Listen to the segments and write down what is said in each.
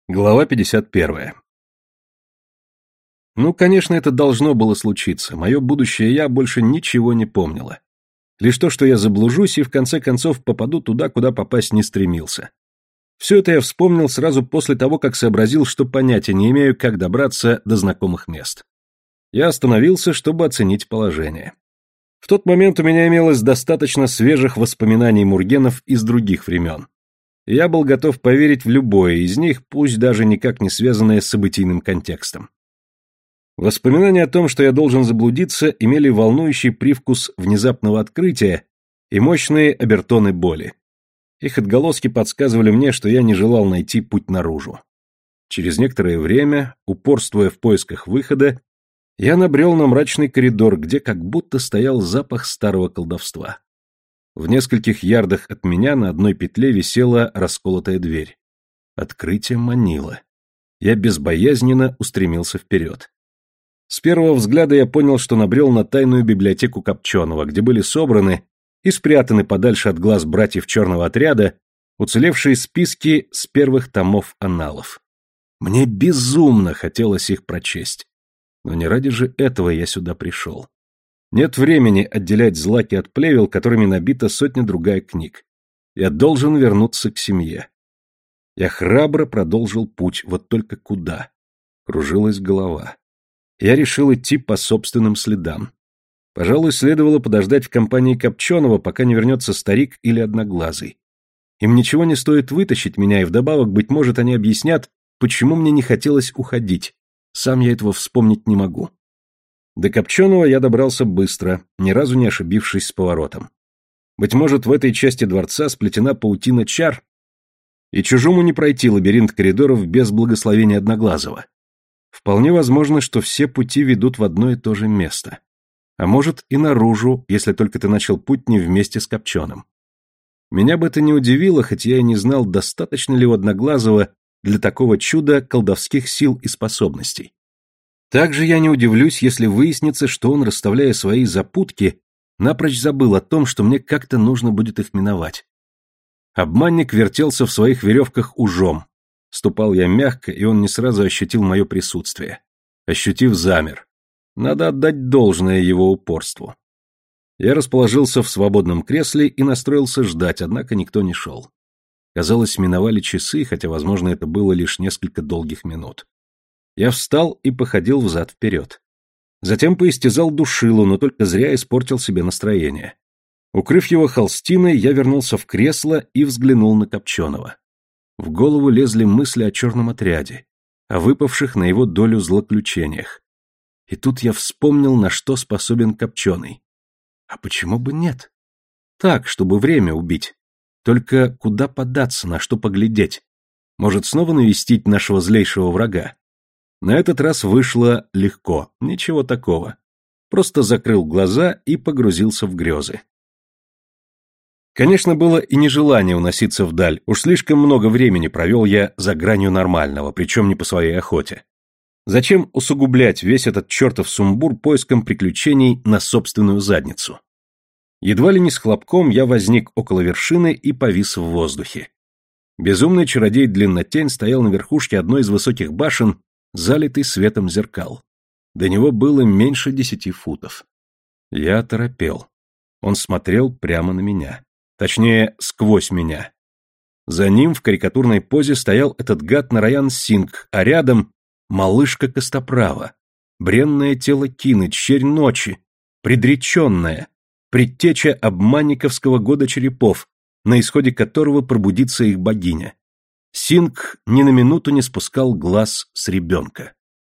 Глава 51. Ну, конечно, это должно было случиться. Мое будущее я больше ничего не помнила. Лишь то, что я заблужусь и в конце концов попаду туда, куда попасть не стремился. Все это я вспомнил сразу после того, как сообразил, что понятия не имею, как добраться до знакомых мест. Я остановился, чтобы оценить положение. В тот момент у меня имелось достаточно свежих воспоминаний Мургенов из других времен. И я был готов поверить в любое из них, пусть даже никак не связанное с событийным контекстом. Воспоминания о том, что я должен заблудиться, имели волнующий привкус внезапного открытия и мощные обертоны боли. Их отголоски подсказывали мне, что я не желал найти путь наружу. Через некоторое время, упорствуя в поисках выхода, я набрел на мрачный коридор, где как будто стоял запах старого колдовства. В нескольких ярдах от меня на одной петле висела расколотая дверь. Открытие манило. Я безбоязненно устремился вперед. С первого взгляда я понял, что набрел на тайную библиотеку Копченого, где были собраны и спрятаны подальше от глаз братьев черного отряда уцелевшие списки с первых томов анналов. Мне безумно хотелось их прочесть. Но не ради же этого я сюда пришел. Нет времени отделять злаки от плевел, которыми набита сотня-другая книг. Я должен вернуться к семье. Я храбро продолжил путь, вот только куда? Кружилась голова. Я решил идти по собственным следам. Пожалуй, следовало подождать в компании Копченого, пока не вернется старик или Одноглазый. Им ничего не стоит вытащить меня, и вдобавок, быть может, они объяснят, почему мне не хотелось уходить. Сам я этого вспомнить не могу. До Копченого я добрался быстро, ни разу не ошибившись с поворотом. Быть может, в этой части дворца сплетена паутина чар, и чужому не пройти лабиринт коридоров без благословения Одноглазого. Вполне возможно, что все пути ведут в одно и то же место. А может, и наружу, если только ты начал путь не вместе с Копченым. Меня бы это не удивило, хоть я и не знал, достаточно ли у Одноглазого для такого чуда колдовских сил и способностей. Также я не удивлюсь, если выяснится, что он, расставляя свои запутки, напрочь забыл о том, что мне как-то нужно будет их миновать. Обманник вертелся в своих веревках ужом. Ступал я мягко, и он не сразу ощутил мое присутствие. Ощутив, замер. Надо отдать должное его упорству. Я расположился в свободном кресле и настроился ждать, однако никто не шел. Казалось, миновали часы, хотя, возможно, это было лишь несколько долгих минут. Я встал и походил взад-вперед. Затем поистязал душилу, но только зря испортил себе настроение. Укрыв его холстиной, я вернулся в кресло и взглянул на Копченого. В голову лезли мысли о черном отряде, о выпавших на его долю злоключениях. И тут я вспомнил, на что способен Копченый. А почему бы нет? Так, чтобы время убить. Только куда податься, на что поглядеть? Может, снова навестить нашего злейшего врага? На этот раз вышло легко, ничего такого. Просто закрыл глаза и погрузился в грезы. Конечно, было и нежелание уноситься вдаль, уж слишком много времени провел я за гранью нормального, причем не по своей охоте. Зачем усугублять весь этот чертов сумбур поиском приключений на собственную задницу? Едва ли не с хлопком я возник около вершины и повис в воздухе. Безумный чародей Длиннотень стоял на верхушке одной из высоких башен, залитый светом зеркал. До него было меньше 10 футов. Я оторопел. Он смотрел прямо на меня. Точнее, сквозь меня. За ним в карикатурной позе стоял этот гад Нараян Сингх, а рядом малышка Костоправа, бренное тело Кины, черь ночи, предреченная, предтеча обманниковского года черепов, на исходе которого пробудится их богиня. Сингх ни на минуту не спускал глаз с ребенка.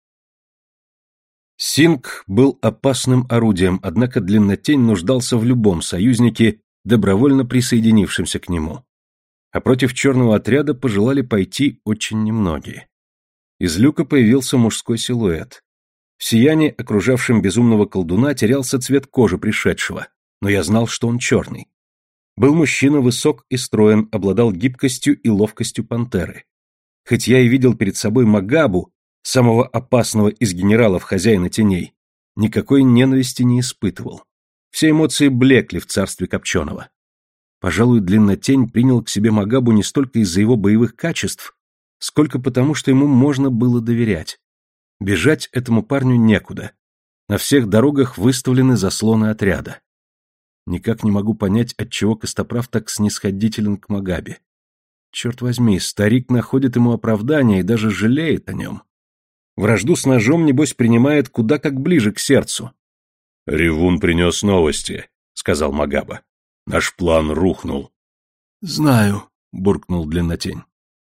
Сингх был опасным орудием, однако Длиннотень нуждался в любом союзнике, добровольно присоединившемся к нему. А против черного отряда пожелали пойти очень немногие. Из люка появился мужской силуэт. В сиянии, окружавшем безумного колдуна, терялся цвет кожи пришедшего, но я знал, что он черный. Был мужчина высок и строен, обладал гибкостью и ловкостью пантеры. Хоть я и видел перед собой Магабу, самого опасного из генералов хозяина теней, никакой ненависти не испытывал. Все эмоции блекли в царстве Копченого. Пожалуй, Длиннотень принял к себе Магабу не столько из-за его боевых качеств, сколько потому, что ему можно было доверять. Бежать этому парню некуда. На всех дорогах выставлены заслоны отряда. Никак не могу понять, отчего Костоправ так снисходителен к Магабе. Черт возьми, старик находит ему оправдание и даже жалеет о нем. Вражду с ножом, небось, принимает куда как ближе к сердцу. — Ревун принес новости, — сказал Магаба. — Наш план рухнул. — Знаю, — буркнул Длиннотень.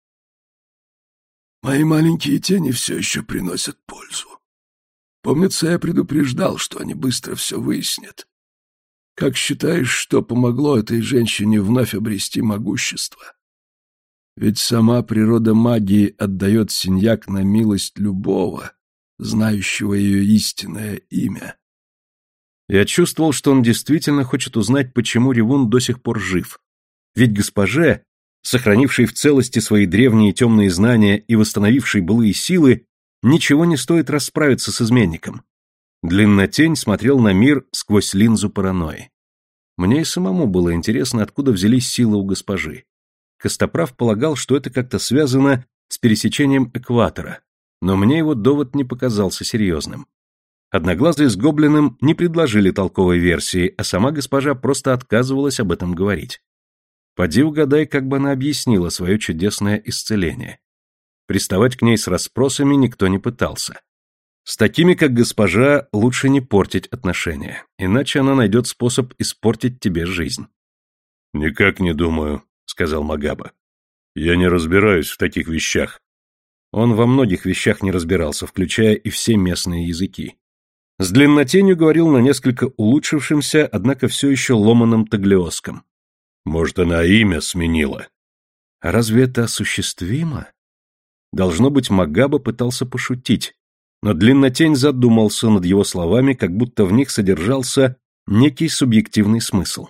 — Мои маленькие тени все еще приносят пользу. Помнится, я предупреждал, что они быстро все выяснят. Как считаешь, что помогло этой женщине вновь обрести могущество? Ведь сама природа магии отдает синьяк на милость любого, знающего ее истинное имя. Я чувствовал, что он действительно хочет узнать, почему Ревун до сих пор жив. Ведь госпоже, сохранившей в целости свои древние темные знания и восстановившей былые силы, ничего не стоит расправиться с изменником. Длиннотень смотрел на мир сквозь линзу паранойи. Мне и самому было интересно, откуда взялись силы у госпожи. Костоправ полагал, что это как-то связано с пересечением экватора, но мне его довод не показался серьезным. Одноглазые с Гоблиным не предложили толковой версии, а сама госпожа просто отказывалась об этом говорить. Поди угадай, как бы она объяснила свое чудесное исцеление. Приставать к ней с расспросами никто не пытался. С такими, как госпожа, лучше не портить отношения, иначе она найдет способ испортить тебе жизнь. — Никак не думаю, — сказал Магаба. — Я не разбираюсь в таких вещах. Он во многих вещах не разбирался, включая и все местные языки. С Длиннотенью говорил на несколько улучшившемся, однако все еще ломаном таглиосском. Может, она имя сменила? А разве это осуществимо? Должно быть, Магаба пытался пошутить, но Длиннотень задумался над его словами, как будто в них содержался некий субъективный смысл.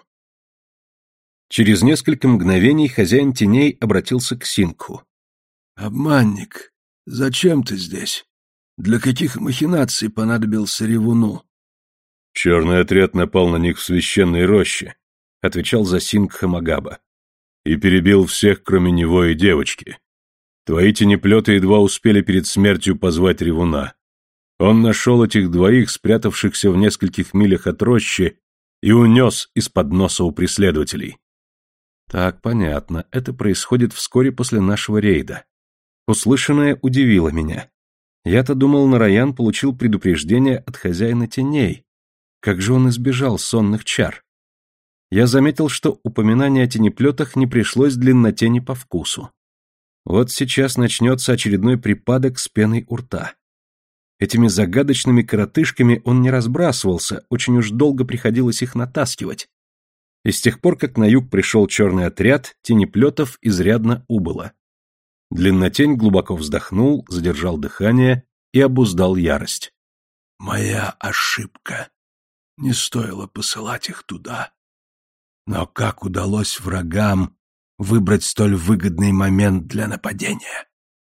Через несколько мгновений хозяин теней обратился к Сингху. «Обманник, зачем ты здесь? Для каких махинаций понадобился Ревуну?» «Черный отряд напал на них в священной роще», — отвечал за Сингха Магаба, — «и перебил всех, кроме него и девочки. Твои тенеплеты едва успели перед смертью позвать Ревуна. Он нашел этих двоих, спрятавшихся в нескольких милях от рощи, и унес из-под носа у преследователей». Так, понятно, это происходит вскоре после нашего рейда. Услышанное удивило меня. Я-то думал, Нараян получил предупреждение от хозяина теней. Как же он избежал сонных чар? Я заметил, что упоминание о тенеплетах не пришлось Длиннотени по вкусу. Вот сейчас начнется очередной припадок с пеной у рта. Этими загадочными коротышками он не разбрасывался, очень уж долго приходилось их натаскивать. И с тех пор, как на юг пришел черный отряд, тенеплетов изрядно убыло. Длиннотень глубоко вздохнул, задержал дыхание и обуздал ярость. «Моя ошибка. Не стоило посылать их туда. Но как удалось врагам выбрать столь выгодный момент для нападения?»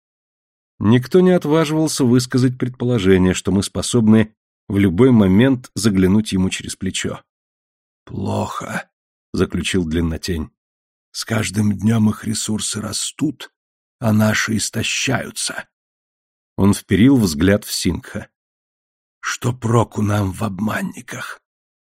Никто не отваживался высказать предположение, что мы способны в любой момент заглянуть ему через плечо. «Плохо», — заключил Длиннотень. «С каждым днем их ресурсы растут, а наши истощаются». Он вперил взгляд в Сингха. «Что проку нам в обманниках?»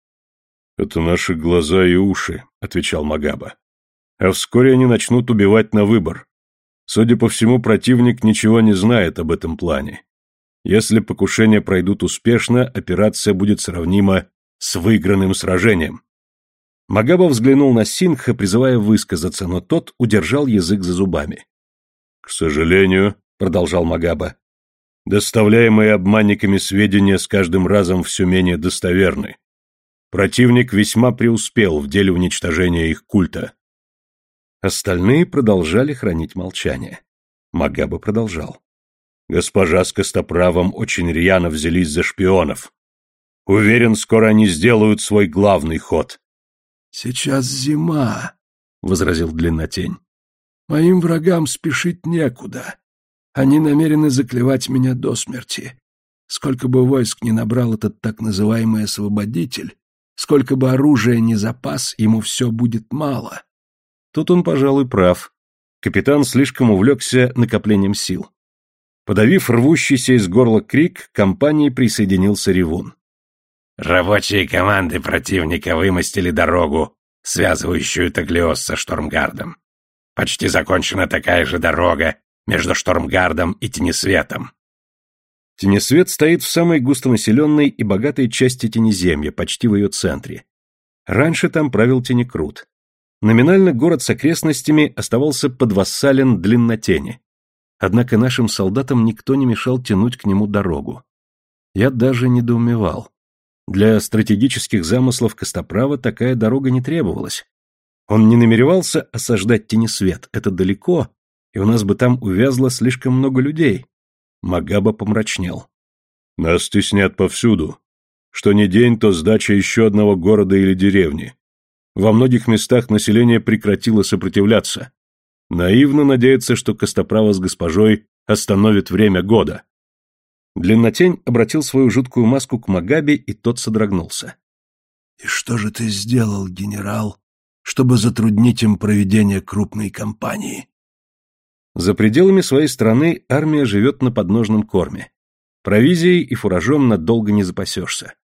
«Это наши глаза и уши», — отвечал Магаба. «А вскоре они начнут убивать на выбор. Судя по всему, противник ничего не знает об этом плане. Если покушения пройдут успешно, операция будет сравнима с выигранным сражением». Магаба взглянул на Сингха, призывая высказаться, но тот удержал язык за зубами. «К сожалению», — продолжал Магаба, — «доставляемые обманниками сведения с каждым разом все менее достоверны. Противник весьма преуспел в деле уничтожения их культа». Остальные продолжали хранить молчание. Магаба продолжал. «Госпожа с Костоправом очень рьяно взялись за шпионов. Уверен, скоро они сделают свой главный ход». «Сейчас зима», — возразил Длиннотень. «Моим врагам спешить некуда. Они намерены заклевать меня до смерти. Сколько бы войск ни набрал этот так называемый освободитель, сколько бы оружия ни запас, ему все будет мало». Тут он, пожалуй, прав. Капитан слишком увлекся накоплением сил. Подавив рвущийся из горла крик, к компании присоединился Ревун. Рабочие команды противника вымостили дорогу, связывающую Таглиос со Штормгардом. Почти закончена такая же дорога между Штормгардом и Тенесветом. Тенесвет стоит в самой густонаселенной и богатой части Тенеземья, почти в ее центре. Раньше там правил Тенекрут. Номинально город с окрестностями оставался подвассален Длиннотени. Однако нашим солдатам никто не мешал тянуть к нему дорогу. Я даже недоумевал. Для стратегических замыслов Костоправа такая дорога не требовалась. Он не намеревался осаждать Тенесвет, это далеко, и у нас бы там увязло слишком много людей. Магаба помрачнел. Нас теснят повсюду. Что ни день, то сдача еще одного города или деревни. Во многих местах население прекратило сопротивляться. Наивно надеяться, что Костоправа с госпожой остановит время года. Длиннотень обратил свою жуткую маску к Магабе, и тот содрогнулся. «И что же ты сделал, генерал, чтобы затруднить им проведение крупной кампании?» За пределами своей страны армия живет на подножном корме. Провизией и фуражом надолго не запасешься.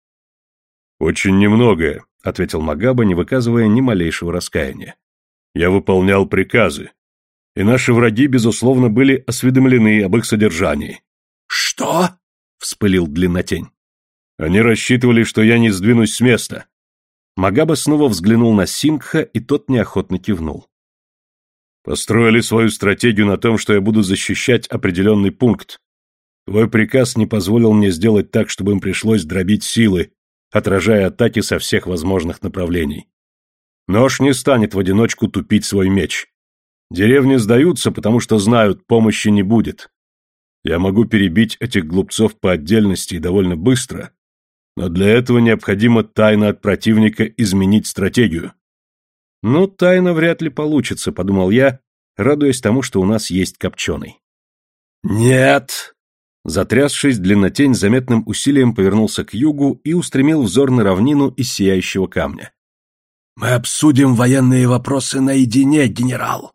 «Очень немногое», — ответил Магаба, не выказывая ни малейшего раскаяния. «Я выполнял приказы, и наши враги, безусловно, были осведомлены об их содержании». «Что?» — вспылил Длиннотень. «Они рассчитывали, что я не сдвинусь с места». Магаба снова взглянул на Сингха, и тот неохотно кивнул. «Построили свою стратегию на том, что я буду защищать определенный пункт. Твой приказ не позволил мне сделать так, чтобы им пришлось дробить силы, отражая атаки со всех возможных направлений. Нож не станет в одиночку тупить свой меч. Деревни сдаются, потому что знают, помощи не будет. Я могу перебить этих глупцов по отдельности и довольно быстро, но для этого необходимо тайно от противника изменить стратегию». «Ну, тайно вряд ли получится», — подумал я, радуясь тому, что у нас есть копченый. «Нет!» Затрясшись, Длиннотень заметным усилием повернулся к югу и устремил взор на равнину из сияющего камня. «Мы обсудим военные вопросы наедине, генерал!»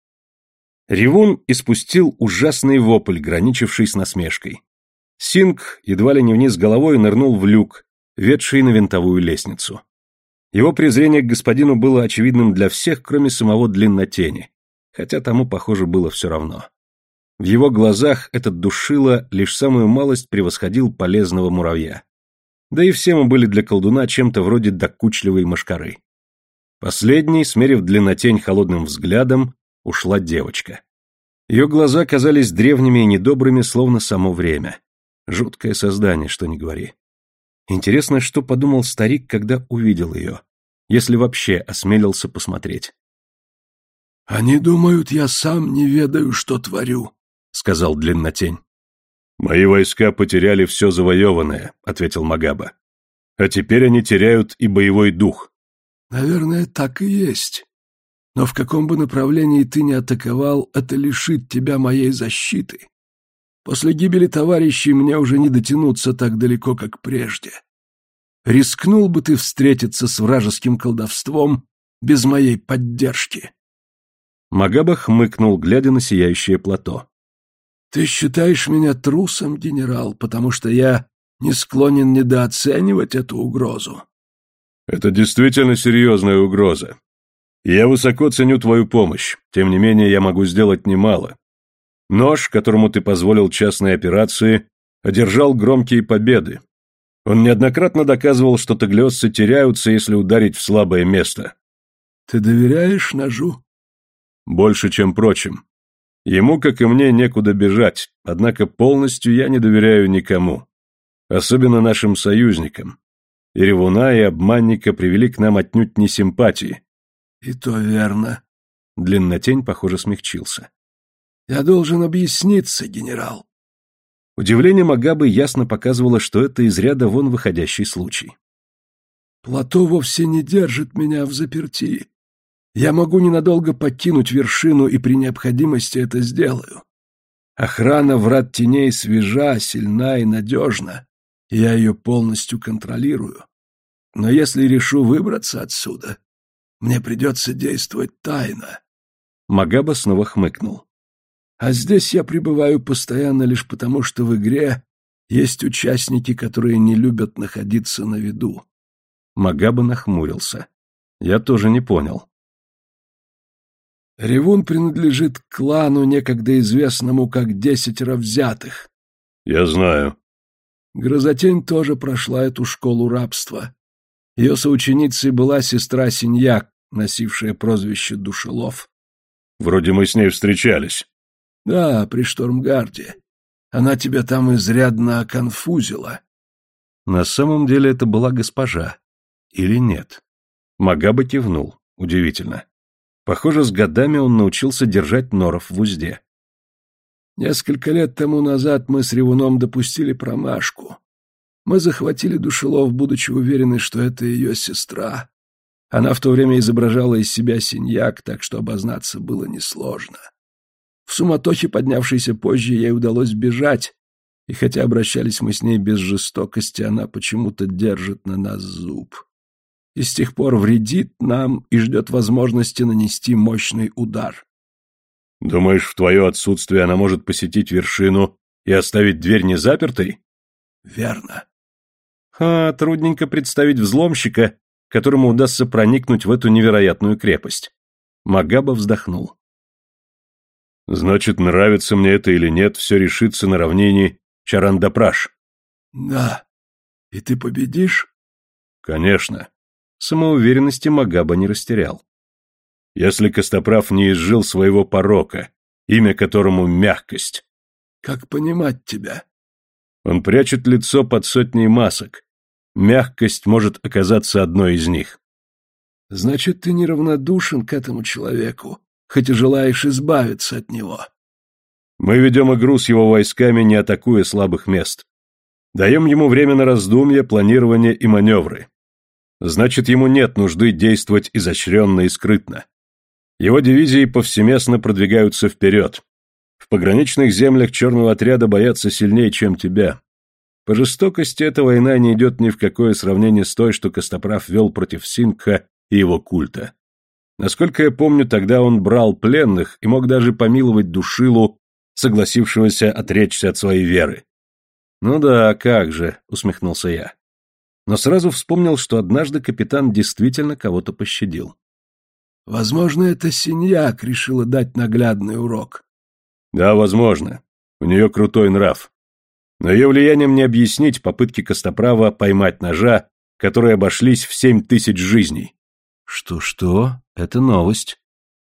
Ревун испустил ужасный вопль, граничивший с насмешкой. Сингх едва ли не вниз головой нырнул в люк, ведший на винтовую лестницу. Его презрение к господину было очевидным для всех, кроме самого Длиннотени, хотя тому, похоже, было все равно. В его глазах этот душило лишь самую малость превосходил полезного муравья. Да и все мы были для колдуна чем-то вроде докучливой мошкары. Последней, смерив Длиннотень холодным взглядом, ушла девочка. Ее глаза казались древними и недобрыми, словно само время. Жуткое создание, что ни говори. Интересно, что подумал старик, когда увидел ее, если вообще осмелился посмотреть. «Они думают, я сам не ведаю, что творю», — сказал Длиннотень. «Мои войска потеряли все завоеванное», — ответил Магаба. «А теперь они теряют и боевой дух». «Наверное, так и есть. Но в каком бы направлении ты ни атаковал, это лишит тебя моей защиты. После гибели товарищей мне уже не дотянуться так далеко, как прежде. Рискнул бы ты встретиться с вражеским колдовством без моей поддержки?» Магаба хмыкнул, глядя на сияющее плато. «Ты считаешь меня трусом, генерал, потому что я не склонен недооценивать эту угрозу?» «Это действительно серьезная угроза. Я высоко ценю твою помощь, тем не менее я могу сделать немало. Нож, которому ты позволил частные операции, одержал громкие победы. Он неоднократно доказывал, что таглиосцы теряются, если ударить в слабое место». «Ты доверяешь ножу?» «Больше, чем прочим. Ему, как и мне, некуда бежать, однако полностью я не доверяю никому. Особенно нашим союзникам. И ревуна, и обманника привели к нам отнюдь не симпатии». «И то верно». Длиннотень, похоже, смягчился. «Я должен объясниться, генерал». Удивление Магабы ясно показывало, что это из ряда вон выходящий случай. «Плато вовсе не держит меня в заперти. Я могу ненадолго покинуть вершину, и при необходимости это сделаю. Охрана врат теней свежа, сильна и надежна, и я ее полностью контролирую. Но если решу выбраться отсюда, мне придется действовать тайно. Магаба снова хмыкнул. А здесь я пребываю постоянно лишь потому, что в игре есть участники, которые не любят находиться на виду. Магаба нахмурился. Я тоже не понял. Ревун принадлежит к клану, некогда известному как 10 взятых. Я знаю. Грозотень тоже прошла эту школу рабства. Ее соученицей была сестра Синьяк, носившая прозвище Душелов. Вроде мы с ней встречались. Да, при Штормгарде. Она тебя там изрядно оконфузила. На самом деле это была госпожа. Или нет? Магаба кивнул. Удивительно. Похоже, с годами он научился держать норов в узде. Несколько лет тому назад мы с Ревуном допустили промашку. Мы захватили Душелов, будучи уверены, что это ее сестра. Она в то время изображала из себя Синьяк, так что обознаться было несложно. В суматохе, поднявшейся позже, ей удалось бежать, и хотя обращались мы с ней без жестокости, она почему-то держит на нас зуб. И с тех пор вредит нам и ждет возможности нанести мощный удар. Думаешь, в твое отсутствие она может посетить вершину и оставить дверь незапертой? Верно. Трудненько представить взломщика, которому удастся проникнуть в эту невероятную крепость. Магаба вздохнул. Значит, нравится мне это или нет, все решится на равнине Чарандапраш. Да. И ты победишь? Конечно. Самоуверенности Магаба не растерял. Если Костоправ не изжил своего порока, имя которому мягкость. Как понимать тебя? Он прячет лицо под сотней масок. Мягкость может оказаться одной из них. Значит, ты неравнодушен к этому человеку, хоть и желаешь избавиться от него. Мы ведем игру с его войсками, не атакуя слабых мест. Даем ему время на раздумья, планирование и маневры. Значит, ему нет нужды действовать изощренно и скрытно. Его дивизии повсеместно продвигаются вперед. В пограничных землях черного отряда боятся сильнее, чем тебя. По жестокости эта война не идет ни в какое сравнение с той, что Костоправ вел против Сингха и его культа. Насколько я помню, тогда он брал пленных и мог даже помиловать Душилу, согласившегося отречься от своей веры. «Ну да, как же», — усмехнулся я. Но сразу вспомнил, что однажды капитан действительно кого-то пощадил. Возможно, это Синьяк решила дать наглядный урок. Да, возможно. У нее крутой нрав. Но ее влиянием не объяснить попытки Костоправа поймать ножа, которые обошлись в 7000 жизней. Что? Это новость.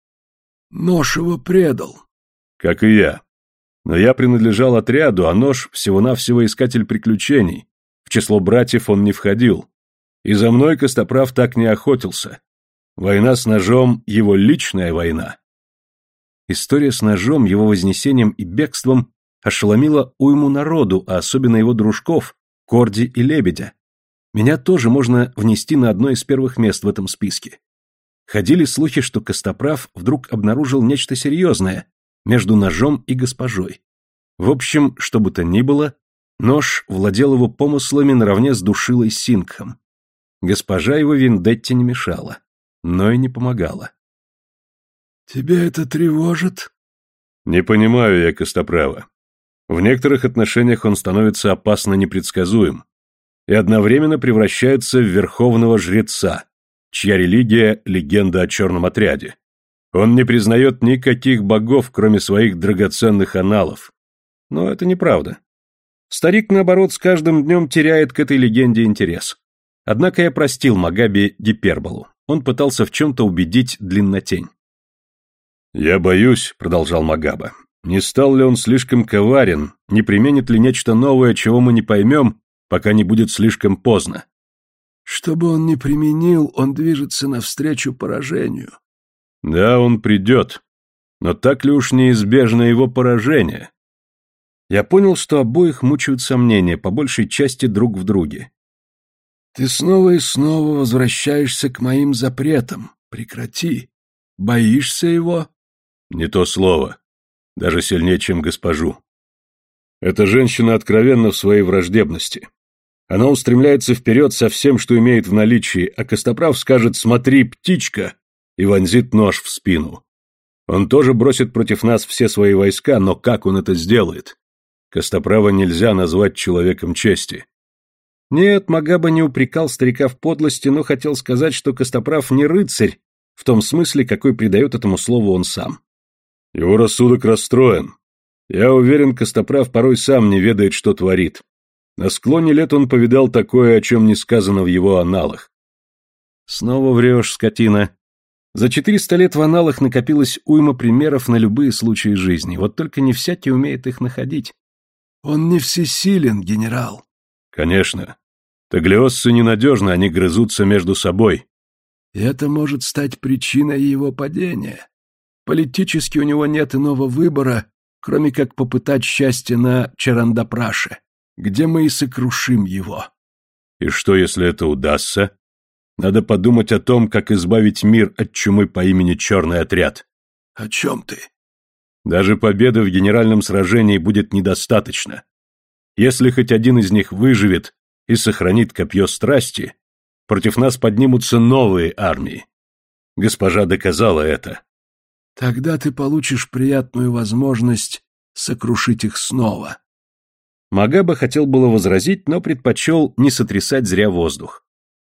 Нож его предал. Как и я. Но я принадлежал отряду, а нож всего-навсего искатель приключений. В число братьев он не входил. И за мной Костоправ так не охотился. Война с ножом — его личная война. История с ножом, его вознесением и бегством ошеломила уйму народу, а особенно его дружков, Корди и Лебедя. Меня тоже можно внести на одно из первых мест в этом списке. Ходили слухи, что Костоправ вдруг обнаружил нечто серьезное между ножом и госпожой. В общем, что бы то ни было, нож владел его помыслами наравне с Душилой Сингхом. Госпожа его вендетте не мешала, но и не помогала. «Тебя это тревожит?» Не понимаю я Костоправа. В некоторых отношениях он становится опасно непредсказуем и одновременно превращается в верховного жреца, чья религия — легенда о черном отряде. Он не признает никаких богов, кроме своих драгоценных аналов. Но это неправда. Старик, наоборот, с каждым днем теряет к этой легенде интерес. Однако я простил Магабе гиперболу. Он пытался в чем-то убедить Длиннотень. «Я боюсь», — продолжал Магаба, — «не стал ли он слишком коварен, не применит ли нечто новое, чего мы не поймем, пока не будет слишком поздно?» «Что бы он ни применил, он движется навстречу поражению». «Да, он придет. Но так ли уж неизбежно его поражение?» Я понял, что обоих мучают сомнения, по большей части друг в друге. «Ты снова и снова возвращаешься к моим запретам. Прекрати. Боишься его?» «Не то слово. Даже сильнее, чем госпожу. Эта женщина откровенна в своей враждебности. Она устремляется вперед со всем, что имеет в наличии, а Костоправ скажет «смотри, птичка!» и вонзит нож в спину. Он тоже бросит против нас все свои войска, но как он это сделает? Костоправа нельзя назвать человеком чести. Нет, Магаба не упрекал старика в подлости, но хотел сказать, что Костоправ не рыцарь, в том смысле, какой придает этому слову он сам. Его рассудок расстроен. Я уверен, Костоправ порой сам не ведает, что творит. На склоне лет он повидал такое, о чем не сказано в его аналах. Снова врешь, скотина. За 400 лет в аналах накопилось уйма примеров на любые случаи жизни, вот только не всякий умеет их находить. Он не всесилен, генерал. Конечно. Таглиоссы ненадежны, они грызутся между собой. И это может стать причиной его падения. Политически у него нет иного выбора, кроме как попытать счастье на Чарандапраше, где мы и сокрушим его. И что, если это удастся? Надо подумать о том, как избавить мир от чумы по имени Черный отряд. О чем ты? Даже победы в генеральном сражении будет недостаточно. Если хоть один из них выживет и сохранит копье страсти, против нас поднимутся новые армии. Госпожа доказала это. Тогда ты получишь приятную возможность сокрушить их снова. Магаба хотел было возразить, но предпочел не сотрясать зря воздух.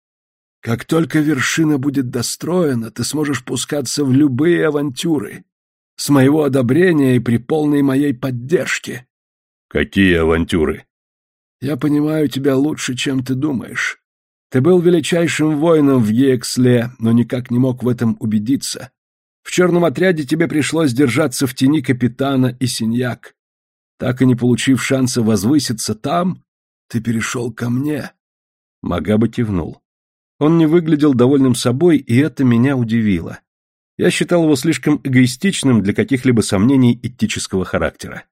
Как только вершина будет достроена, ты сможешь пускаться в любые авантюры. С моего одобрения и при полной моей поддержке. Какие авантюры? Я понимаю тебя лучше, чем ты думаешь. Ты был величайшим воином в Геексле, но никак не мог в этом убедиться. В черном отряде тебе пришлось держаться в тени капитана и синьяк. Так и не получив шанса возвыситься там, ты перешел ко мне. Магаба кивнул. Он не выглядел довольным собой, и это меня удивило. Я считал его слишком эгоистичным для каких-либо сомнений этического характера.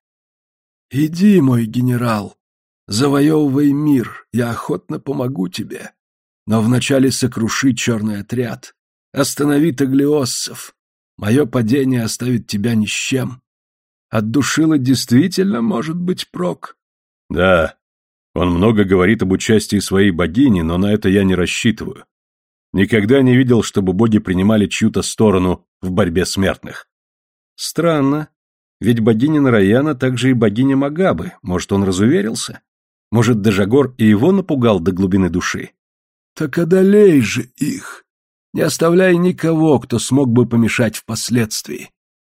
«Иди, мой генерал, завоевывай мир, я охотно помогу тебе. Но вначале сокруши черный отряд, останови таглиоссов. Мое падение оставит тебя ни с чем. От Душила действительно может быть прок». Да, он много говорит об участии своей богини, но на это я не рассчитываю. Никогда не видел, чтобы боги принимали чью-то сторону в борьбе смертных. Странно. Ведь богиня Нараяна также и богиня Магабы. Может, он разуверился? Может, Дежагор и его напугал до глубины души? Так одолей же их, не оставляй никого, кто смог бы помешать впоследствии.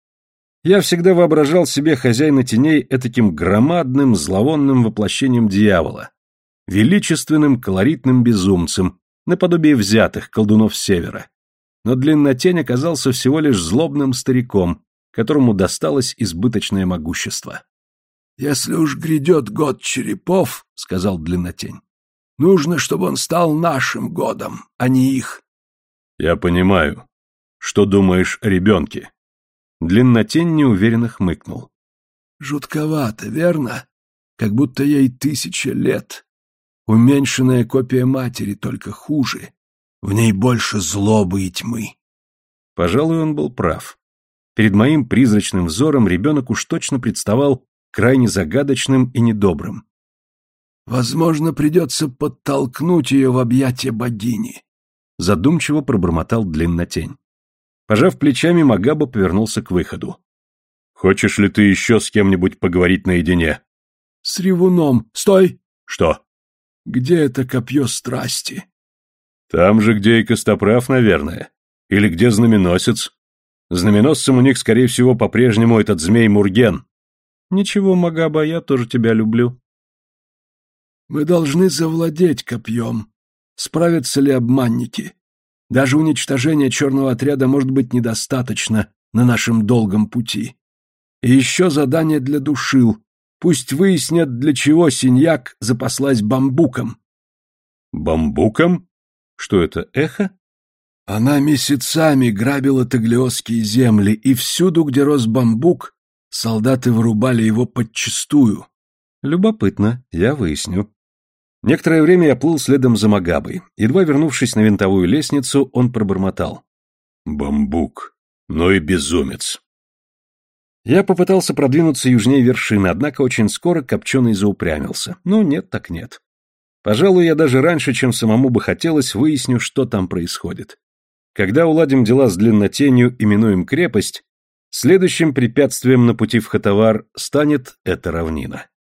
Я всегда воображал себе хозяина теней этаким громадным, зловонным воплощением дьявола, величественным, колоритным безумцем, наподобие взятых колдунов севера. Но Длиннотень оказался всего лишь злобным стариком, которому досталось избыточное могущество. «Если уж грядет год черепов, — сказал Длиннотень, — нужно, чтобы он стал нашим годом, а не их». «Я понимаю. Что думаешь о ребенке?» Длиннотень неуверенно хмыкнул. «Жутковато, верно? Как будто ей 1000 лет. Уменьшенная копия матери, только хуже. В ней больше злобы и тьмы». Пожалуй, он был прав. Перед моим призрачным взором ребенок уж точно представал крайне загадочным и недобрым. «Возможно, придется подтолкнуть ее в объятия богини», — задумчиво пробормотал Длиннотень. Пожав плечами, Магаба повернулся к выходу. «Хочешь ли ты еще с кем-нибудь поговорить наедине?» «С ревуном. Стой!» «Что?» «Где это копье страсти?» «Там же, где и Костоправ, наверное. Или где знаменосец. Знаменосцем у них, скорее всего, по-прежнему этот змей Мурген». «Ничего, Магаба, я тоже тебя люблю». «Мы должны завладеть копьем. Справятся ли обманники? Даже уничтожение черного отряда может быть недостаточно на нашем долгом пути. И еще задание для Душил. Пусть выяснят, для чего синьяк запаслась бамбуком». «Бамбуком? Что это, эхо?» Она месяцами грабила таглиосские земли, и всюду, где рос бамбук, солдаты вырубали его подчистую. Любопытно, я выясню. Некоторое время я плыл следом за Магабой. Едва вернувшись на винтовую лестницу, он пробормотал. «Бамбук. Ну и безумец». Я попытался продвинуться южнее вершины, однако очень скоро Копченый заупрямился. Ну, нет так нет. Пожалуй, я даже раньше, чем самому бы хотелось, выясню, что там происходит. Когда уладим дела с Длиннотенью и минуем крепость, Следующим препятствием на пути в Хатавар станет эта равнина.